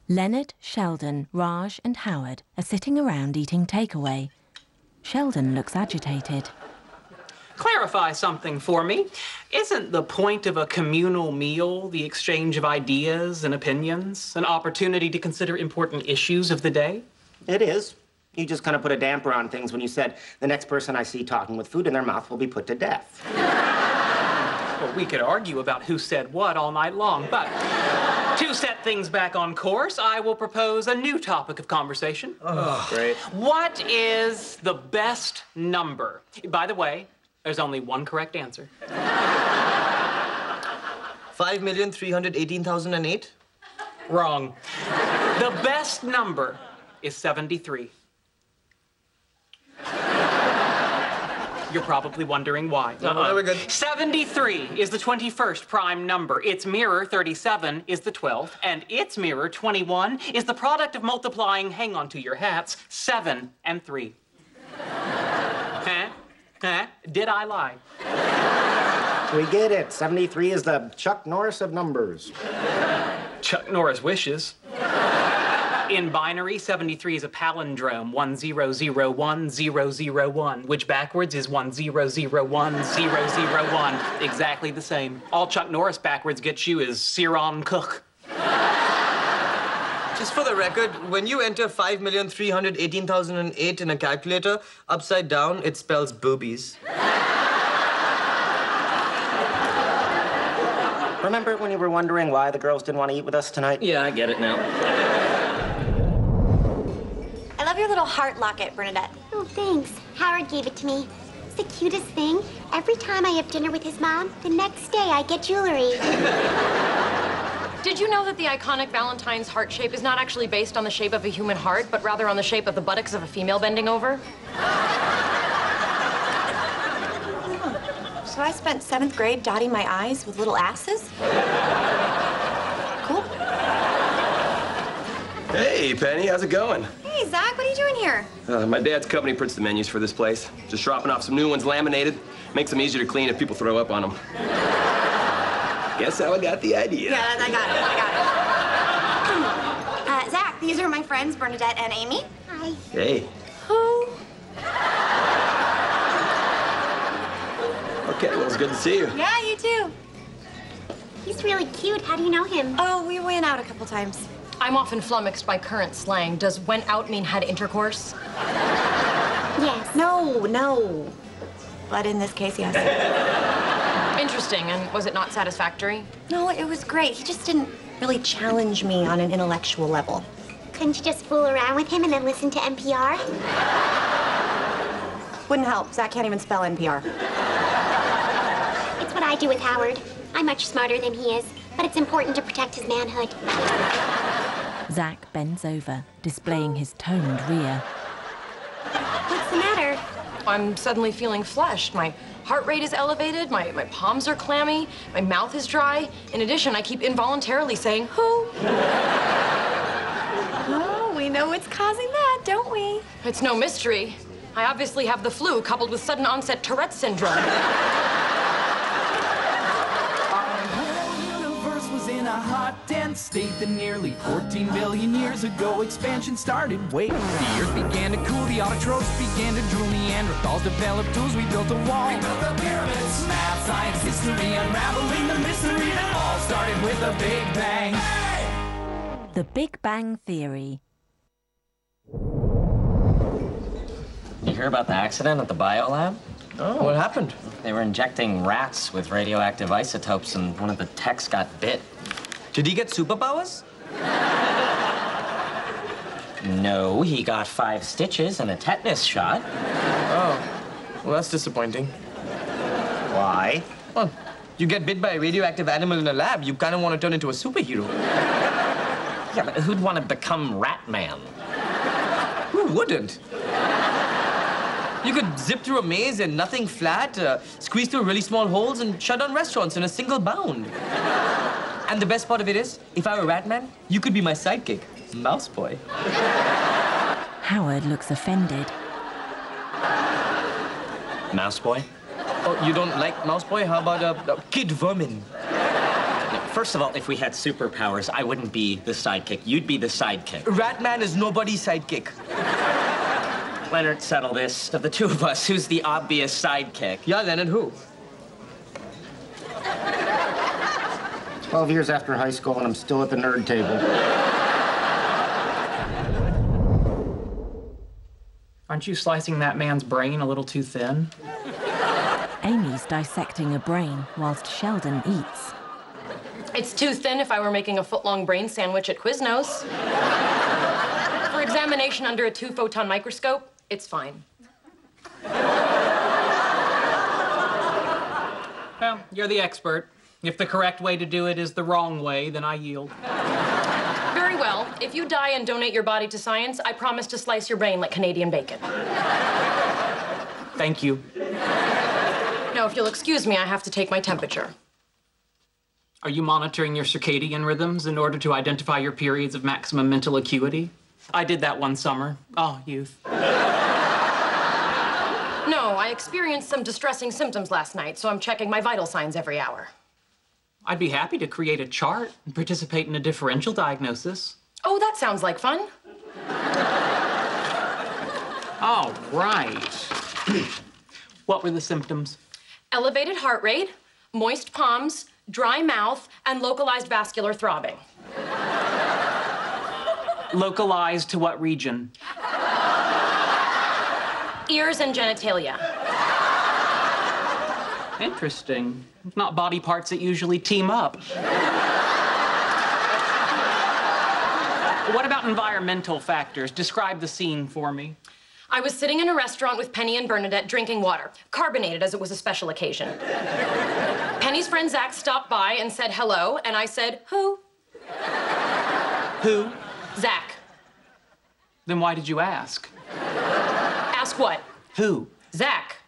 Leonard, Sheldon, Raj and Howard are sitting around eating takeaway. Sheldon looks agitated. Clarify something for me. Isn't the point of a communal meal the exchange of ideas and opinions, an opportunity to consider important issues of the day? It is. You just kind of put a damper on things when you said, the next person I see talking with food in their mouth will be put to death. Well, we could argue about who said what all night long, but to set things back on course, I will propose a new topic of conversation. Oh, great. What is the best number? By the way, there's only one correct answer. 5,318,008? Wrong. The best number is 73. You're probably wondering why. No, we're good. 73 is the 21st prime number. Its mirror, 37, is the 12th. And its mirror, 21, is the product of multiplying, hang on to your hats, 7 and 3. Huh? Huh? Did I lie? We get it. 73 is the Chuck Norris of numbers. Chuck Norris wishes. In binary, 73 is a palindrome, 1001-001, which backwards is 1001-001. Exactly the same. All Chuck Norris backwards gets you is Ciaran Cook. Just for the record, when you enter 5,318,008 in a calculator, upside down, it spells boobies. Remember when you were wondering why the girls didn't want to eat with us tonight? Yeah, I get it now. I love your little heart locket, Bernadette. Oh, thanks. Howard gave it to me. It's the cutest thing. Every time I have dinner with his mom, the next day I get jewelry. Did you know that the iconic Valentine's heart shape is not actually based on the shape of a human heart, but rather on the shape of the buttocks of a female bending over? So I spent 7th grade dotting my I's with little asses? Cool. Hey, Penny, how's it going? Hey, Zach, what are you doing here? My dad's company prints the menus for this place. Just dropping off some new ones laminated. Makes them easier to clean if people throw up on them. Guess how I got the idea. Yeah, I got it. Zach, these are my friends, Bernadette and Amy. Hi. Hey. Who? Okay, well, it's good to see you. Yeah, you too. He's really cute. How do you know him? Oh, we went out a couple times. I'm often flummoxed by current slang. Does went out mean had intercourse? Yes. No. But in this case, yes. Interesting. And was it not satisfactory? No, it was great. He just didn't really challenge me on an intellectual level. Couldn't you just fool around with him and then listen to NPR? Wouldn't help. Zach can't even spell NPR. It's what I do with Howard. I'm much smarter than he is, but it's important to protect his manhood. Zach bends over, displaying his toned rear. What's the matter? I'm suddenly feeling flushed. My heart rate is elevated, my palms are clammy, my mouth is dry. In addition, I keep involuntarily saying, who? Oh, we know what's causing that, don't we? It's no mystery. I obviously have the flu coupled with sudden onset Tourette syndrome. Dense state that nearly 14 billion years ago expansion started. Wait, the earth began to cool, the autotrophs began to drool, Neanderthals developed tools, we built a wall. We built the pyramids, math, science, history, unraveling the mystery that all started with a Big Bang. Hey! The Big Bang Theory. You hear about the accident at the biolab? Oh, what happened? They were injecting rats with radioactive isotopes and one of the techs got bit. Did he get superpowers? No, he got 5 stitches and a tetanus shot. Oh, well, that's disappointing. Why? Well, you get bit by a radioactive animal in a lab, you kind of want to turn into a superhero. Yeah, but who'd want to become Ratman? Who wouldn't? You could zip through a maze and nothing flat, squeeze through really small holes, and shut down restaurants in a single bound. And the best part of it is, if I were Ratman, you could be my sidekick, Mouse Boy. Howard looks offended. Mouse Boy? Oh, you don't like Mouse Boy? How about Kid Vermin? First of all, if we had superpowers, I wouldn't be the sidekick. You'd be the sidekick. Ratman is nobody's sidekick. Leonard, settle this. Of the two of us, who's the obvious sidekick? Yeah, Leonard, who? 12 years after high school, and I'm still at the nerd table. Aren't you slicing that man's brain a little too thin? Amy's dissecting a brain whilst Sheldon eats. It's too thin if I were making a foot-long brain sandwich at Quiznos. For examination under a 2-photon microscope, it's fine. Well, you're the expert. If the correct way to do it is the wrong way, then I yield. Very well. If you die and donate your body to science, I promise to slice your brain like Canadian bacon. Thank you. Now, if you'll excuse me, I have to take my temperature. Are you monitoring your circadian rhythms in order to identify your periods of maximum mental acuity? I did that one summer. Oh, youth. No, I experienced some distressing symptoms last night, so I'm checking my vital signs every hour. I'd be happy to create a chart and participate in a differential diagnosis. Oh, that sounds like fun. All right. What were the symptoms? Elevated heart rate, moist palms, dry mouth, and localized vascular throbbing. Localized to what region? Ears and genitalia. Interesting. Not body parts that usually team up. What about environmental factors? Describe the scene for me. I was sitting in a restaurant with Penny and Bernadette drinking water, carbonated as it was a special occasion. Penny's friend Zach stopped by and said hello, and I said, who? Who? Zach. Then why did you ask? Ask what? Who? Zach.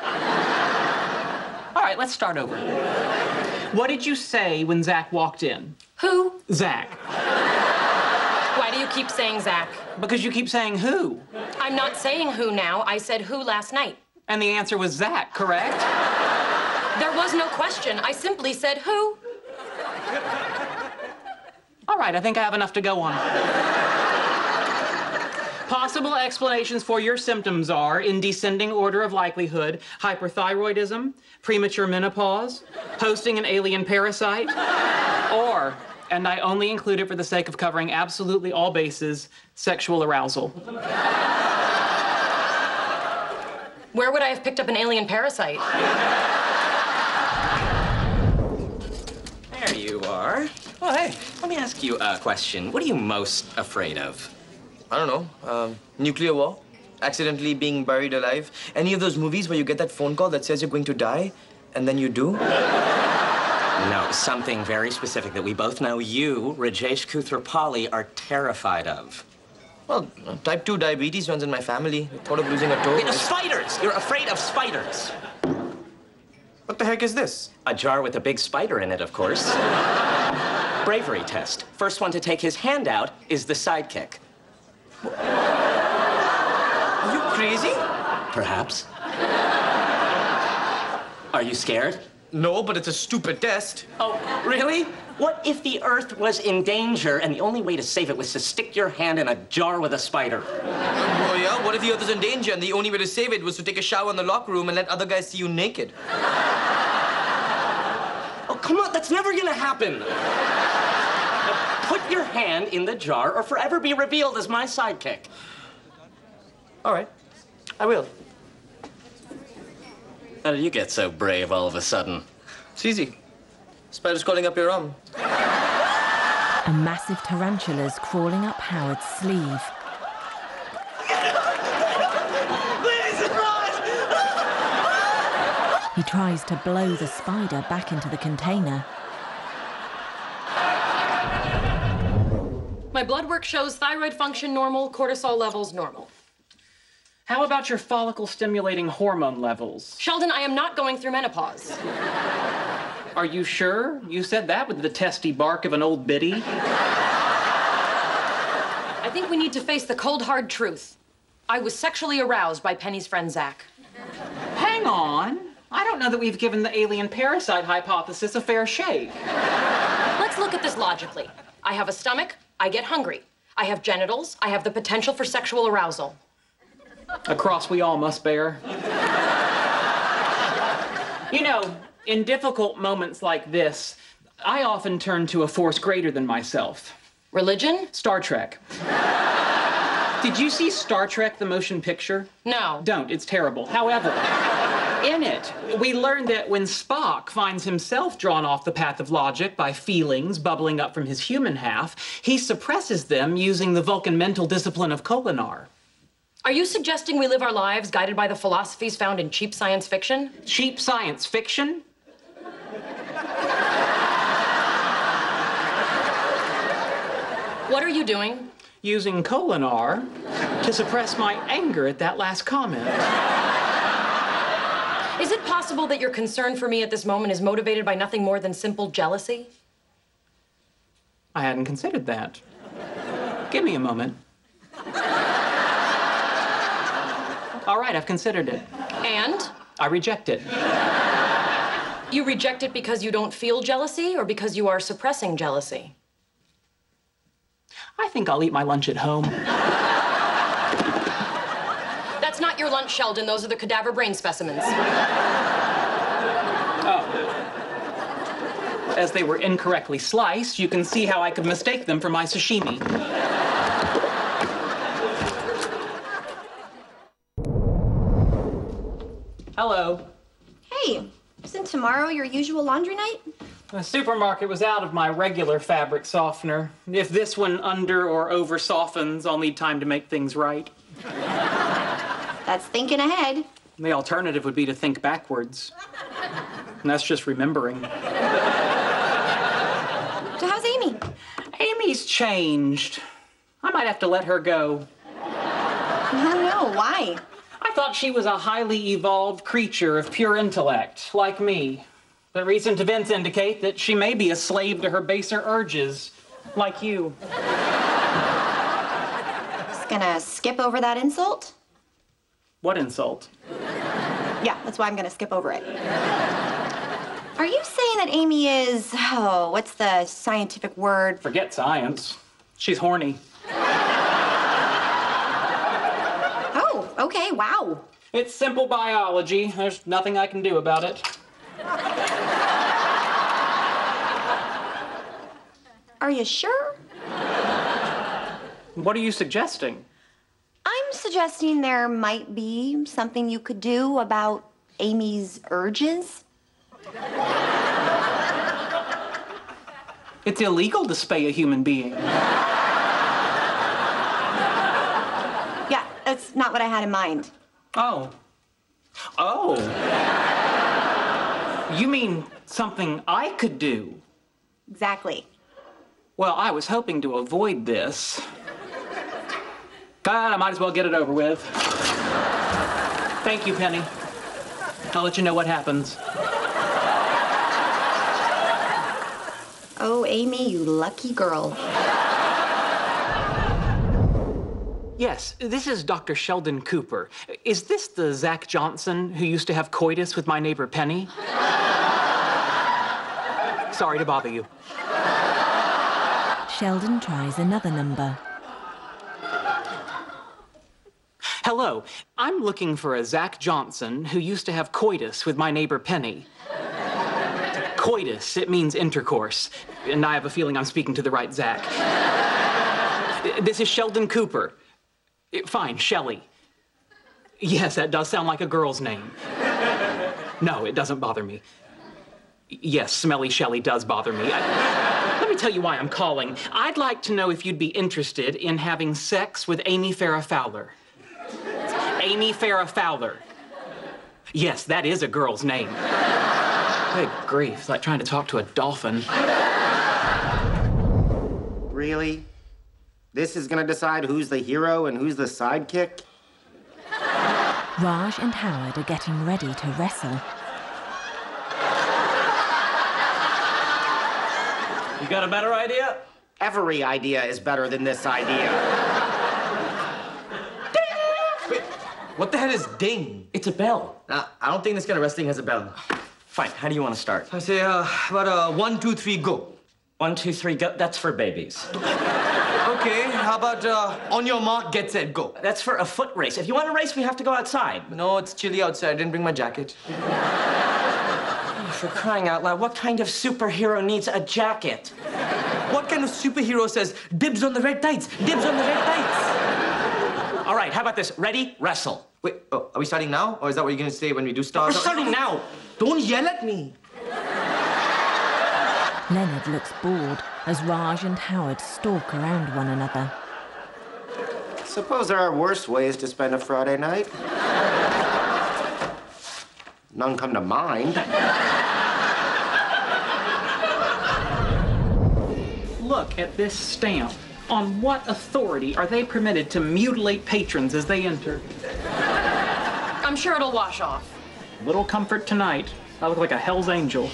All right, let's start over. What did you say when Zach walked in? Who? Zach. Why do you keep saying Zach? Because you keep saying who. I'm not saying who now. I said who last night. And the answer was Zach, correct? There was no question. I simply said who. All right, I think I have enough to go on. Possible explanations for your symptoms are, in descending order of likelihood, hyperthyroidism, premature menopause, hosting an alien parasite, or, and I only include it for the sake of covering absolutely all bases, sexual arousal. Where would I have picked up an alien parasite? There you are. Oh, hey, let me ask you a question. What are you most afraid of? I don't know. Nuclear war, accidentally being buried alive. Any of those movies where you get that phone call that says you're going to die, and then you do? No, something very specific that we both know you, Rajesh Koothrappali, are terrified of. Well, type 2 diabetes runs in my family. The thought of losing a toe. Spiders! You're afraid of spiders. What the heck is this? A jar with a big spider in it, of course. Bravery test. First one to take his hand out is the sidekick. Are you crazy? Perhaps. Are you scared? No, but it's a stupid test. Oh, really? What if the Earth was in danger and the only way to save it was to stick your hand in a jar with a spider? Oh, yeah? What if the Earth is in danger and the only way to save it was to take a shower in the locker room and let other guys see you naked? Oh, come on, that's never gonna happen. Now, put your hand in the jar or forever be revealed as my sidekick. All right, I will. How did you get so brave all of a sudden? It's easy. Spider's crawling up your arm. A massive tarantula's crawling up Howard's sleeve. He tries to blow the spider back into the container. My blood work shows thyroid function normal, cortisol levels normal. How about your follicle-stimulating hormone levels? Sheldon, I am not going through menopause. Are you sure? You said that with the testy bark of an old biddy. I think we need to face the cold, hard truth. I was sexually aroused by Penny's friend Zach. Hang on. I don't know that we've given the alien parasite hypothesis a fair shake. Let's look at this logically. I have a stomach, I get hungry. I have genitals, I have the potential for sexual arousal. A cross we all must bear. You know, in difficult moments like this, I often turn to a force greater than myself. Religion? Star Trek. Did you see Star Trek, the motion picture? No. Don't, it's terrible. However, in it, we learn that when Spock finds himself drawn off the path of logic by feelings bubbling up from his human half, he suppresses them using the Vulcan mental discipline of Kolinar. Are you suggesting we live our lives guided by the philosophies found in cheap science fiction? Cheap science fiction? What are you doing? Using Kolinar to suppress my anger at that last comment. Is it possible that your concern for me at this moment is motivated by nothing more than simple jealousy? I hadn't considered that. Give me a moment. All right, I've considered it. And? I reject it. You reject it because you don't feel jealousy or because you are suppressing jealousy? I think I'll eat my lunch at home. That's not your lunch, Sheldon. Those are the cadaver brain specimens. Oh. As they were incorrectly sliced, you can see how I could mistake them for my sashimi. Hello. Hey, isn't tomorrow your usual laundry night? The supermarket was out of my regular fabric softener. If this one under or over softens, I'll need time to make things right. That's thinking ahead. The alternative would be to think backwards. And that's just remembering. So how's Amy? Amy's changed. I might have to let her go. No, why? I thought she was a highly evolved creature of pure intellect, like me. But recent events indicate that she may be a slave to her baser urges, like you. Just gonna skip over that insult? What insult? Yeah, that's why I'm gonna skip over it. Are you saying that Amy is, oh, what's the scientific word? Forget science. She's horny. Oh, okay, wow. It's simple biology. There's nothing I can do about it. Are you sure? What are you suggesting? I'm suggesting there might be something you could do about Amy's urges. It's illegal to spay a human being. Yeah, that's not what I had in mind. Oh. Oh. You mean something I could do? Exactly. Well, I was hoping to avoid this. God, I might as well get it over with. Thank you, Penny. I'll let you know what happens. Oh, Amy, you lucky girl. Yes, this is Dr. Sheldon Cooper. Is this the Zach Johnson who used to have coitus with my neighbor Penny? Sorry to bother you. Sheldon tries another number. Hello, I'm looking for a Zach Johnson who used to have coitus with my neighbor Penny. Coitus, it means intercourse. And I have a feeling I'm speaking to the right Zach. This is Sheldon Cooper. Fine, Shelley. Yes, that does sound like a girl's name. No, it doesn't bother me. Yes, Smelly Shelley does bother me. Let me tell you why I'm calling. I'd like to know if you'd be interested in having sex with Amy Farrah Fowler. Amy Farrah Fowler. Yes, that is a girl's name. Good grief, it's like trying to talk to a dolphin. Really? This is gonna decide who's the hero and who's the sidekick? Raj and Howard are getting ready to wrestle. You got a better idea? Every idea is better than this idea. Wait, what the hell is ding? It's a bell. I don't think this kind of wrestling has a bell. Fine, how do you want to start? I say, about 1, 2, 3, go. 1, 1, 2, 3, go. That's for babies. Okay, how about on your mark, get set, go. That's for a foot race. If you want to race, we have to go outside. No, it's chilly outside. I didn't bring my jacket. For crying out loud, what kind of superhero needs a jacket? What kind of superhero says, dibs on the red tights, dibs on the red tights? All right, how about this? Ready? Wrestle. Wait, oh, are we starting now? Or is that what you're going to say when we do start? We're starting now. Don't yell at me. Leonard looks bored as Raj and Howard stalk around one another. Suppose there are worse ways to spend a Friday night. None come to mind. Look at this stamp. On what authority are they permitted to mutilate patrons as they enter? I'm sure it'll wash off. Little comfort tonight. I look like a Hell's Angel.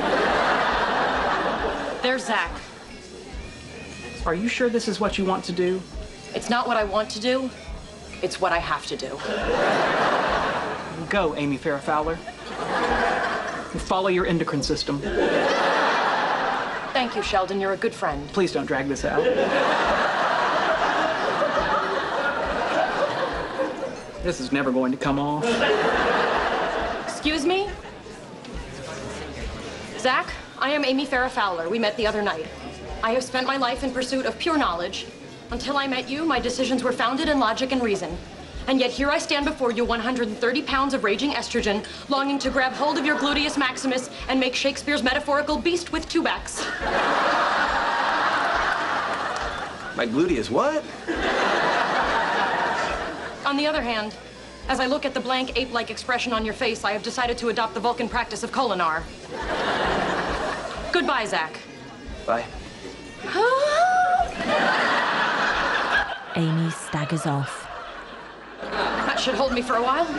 There's Zach. Are you sure this is what you want to do? It's not what I want to do. It's what I have to do. Go, Amy Farrah Fowler. Follow your endocrine system. Thank you, Sheldon. You're a good friend. Please don't drag this out. This is never going to come off. Excuse me? Zach, I am Amy Farrah Fowler. We met the other night. I have spent my life in pursuit of pure knowledge. Until I met you, my decisions were founded in logic and reason. And yet here I stand before you, 130 pounds of raging estrogen, longing to grab hold of your gluteus maximus and make Shakespeare's metaphorical beast with two backs. My gluteus, what? On the other hand, as I look at the blank ape-like expression on your face, I have decided to adopt the Vulcan practice of Kolinar. Goodbye, Zach. Bye. Amy staggers off. That should hold me for a while.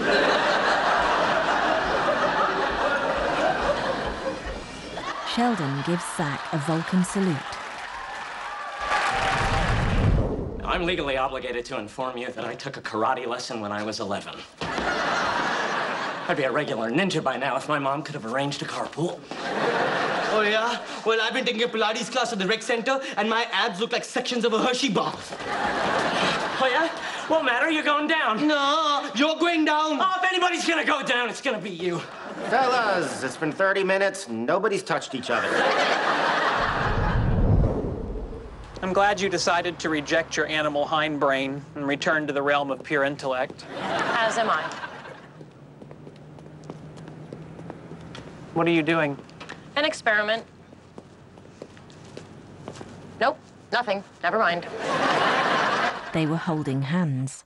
Sheldon gives Zach a Vulcan salute. I'm legally obligated to inform you that I took a karate lesson when I was 11. I'd be a regular ninja by now if my mom could have arranged a carpool. Oh, yeah? Well, I've been taking a Pilates class at the rec center, and my abs look like sections of a Hershey bar. Oh, yeah? Won't matter, you're going down. No, you're going down. Oh, if anybody's gonna go down, it's gonna be you. Fellas, it's been 30 minutes. Nobody's touched each other. I'm glad you decided to reject your animal hindbrain and return to the realm of pure intellect. As am I. What are you doing? An experiment. Nope, nothing. Never mind. They were holding hands.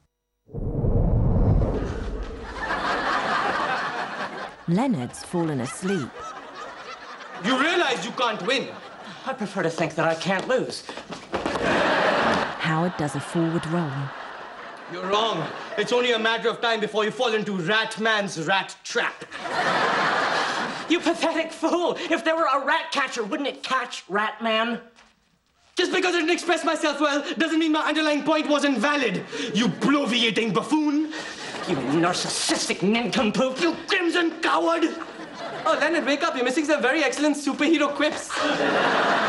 Leonard's fallen asleep. You realize you can't win. I prefer to think that I can't lose. Howard does a forward roll. You're wrong. It's only a matter of time before you fall into Ratman's rat trap. You pathetic fool! If there were a rat catcher, wouldn't it catch Ratman? Just because I didn't express myself well doesn't mean my underlying point wasn't valid. You bloviating buffoon. You narcissistic nincompoop! You crimson coward! Oh, Leonard, wake up. You're missing some very excellent superhero quips.